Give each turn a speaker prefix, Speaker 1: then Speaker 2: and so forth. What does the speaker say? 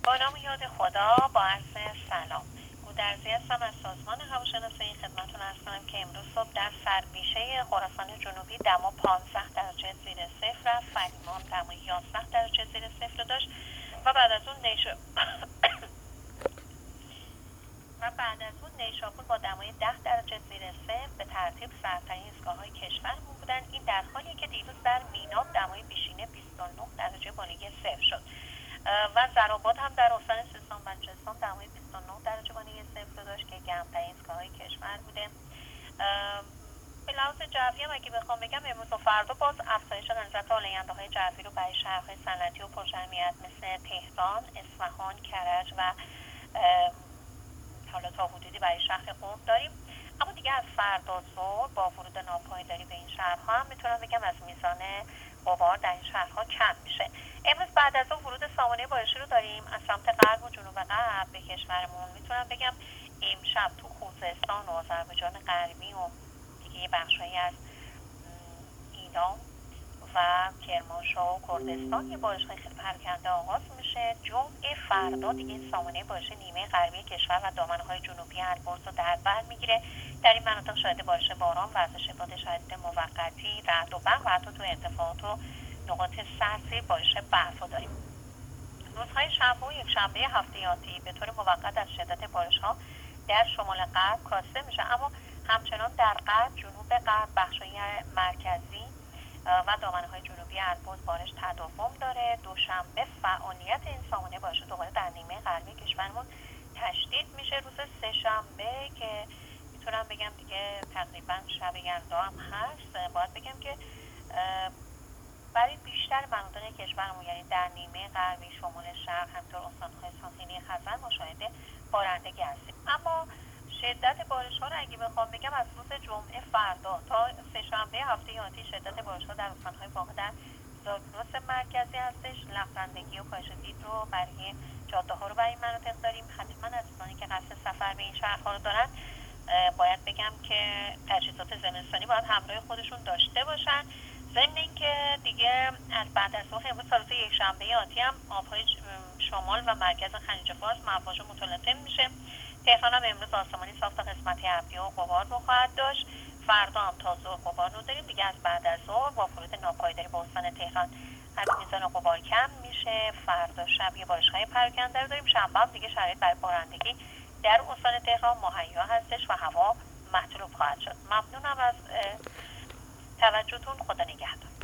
Speaker 1: با نام یاد خدا، با عرض سلام. گودرزی هستم از سازمان هواشناسی. خدمتتون عرض کنم که امروز صبح در سربیشه خراسان جنوبی دما 15 درجه زیر صفر رفت. فلیمان دما 11 درجه زیر صفر داشت و بعد از اون نیشابور با دمای 10 درجه زیر صفر به ترتیب سرترین ایستگاه‌های کشورمون بودن. این در حالیه که دیروز در میلاد دمای بیشینه 29 درجه بالای صفر شد و زرآباد هم در استان سیستان و بلوچستان دمای 29 درجه بالای صفر داشت که گرمترین ایستگاه‌های کشور بوده. به لحاظ جوی هم اگه بخوام بگم امروز و فردا باز افزایش نسبت آلاینده‌های جوی رو برای شهرهای صنعتی و پرجمعیت مثل تهران، اصفهان، کرج و حالا تا حدودی برای شهر قم داریم. اما دیگه از فردا ظهر با ورود ناپایداری به این شهرها هم میتونم بگم از میزان غبار در این شهرها کم میشه. امروز بعد از اون ورود سامانه بارشی رو داریم از سمت غرب و جنوب غرب به کشورمون. میتونم بگم امشب تو خوزستان و آذربایجان غربی و دیگه بخشایی از ایران و کرمانشاه و کردستان یه بارش‌های خیلی پراکنده آغاز میشه. جمعه فردا دیگه این سامانه بارش نیمه غربی کشور و دامنه‌های جنوبی البرز رو در بر میگیره. در این مناطق شاهد بارش باران، وزش باد شدید موقتی، رعد و برق و حتی تو ارتفاعات و نقاط سطحی بارش برف رو داریم. روزهای شنبه و یکشنبه هفته آتی به طور موقت از شدت بارش‌ها در شمال غرب کاسته میشه، اما همچنان در غرب، جنوب غرب، بخش‌های مرکزی و دامنه‌های جنوبی البرز بارش تداوم داره. دوشنبه فعالیت این سامانه بارش دوباره در نیمه غربی کشورمون تشدید میشه. روز سه‌شنبه که میتونم بگم دیگه تقریبا شب یلدا هم هست، باید بگم که برای بیشتر مناطق کشورمون یعنی در نیمه غربی، شمال شرق، همینطور استان‌های ساحلی خزر مشاهده بارندگی هستیم. اما شدت بارش‌ها رو اگه بخوام بگم از روز جمعه فردا تا سه‌شنبه هفته آتی شدت بارش‌ها در استان‌های واقع در زاگرس مرکزی هستش. لغزندگی و کاهش دید رو برای جاده‌ها رو برای این مناطق داریم. حتما از کسانی که قصد سفر به این شهرها رو دارن باید بگم که تجهیزات زمستانی باید همراه خودشون داشته باشن. ضمن اینکه دیگه از بعد از ظهر امروز تا روز یکشنبه آتی هم آب‌های شمال و مرکز خلیج فارس مواج متلاطم میشه. تهران هم امروز آسمانی صاف تا قسمتی ابری و غبار رو خواهد داشت. فردا هم تا ظهر غبار رو داریم. دیگه از بعد از ظهر با ورود ناپایداری به استان تهران از میزان غبار کم میشه. فردا شب یه بارش‌های پراکنده رو داریم. شنبه هم دیگه شرایط برای بارندگی در استان تهران مهیا هستش و هوا مطلوب خواهد شد. ممنونم از توجهتون. خدا نگهدار.